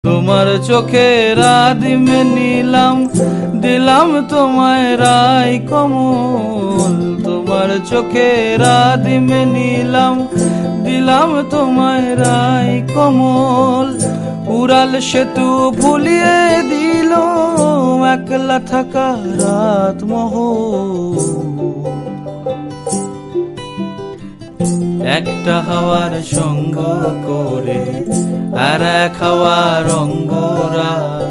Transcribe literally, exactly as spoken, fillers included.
তোমার চোখের আদিমে নিলাম, দিলাম তোমায় রাই কমল। তোমার চোখের আদিমে নিলাম, দিলাম তোমায় রাই কমল। উড়াল সেতু ভুলিয়ে দিল একলা থাকা রাত মহল। একটা হাওয়ার সঙ্গ করে আর এক হাওয়ার অঙ্গরা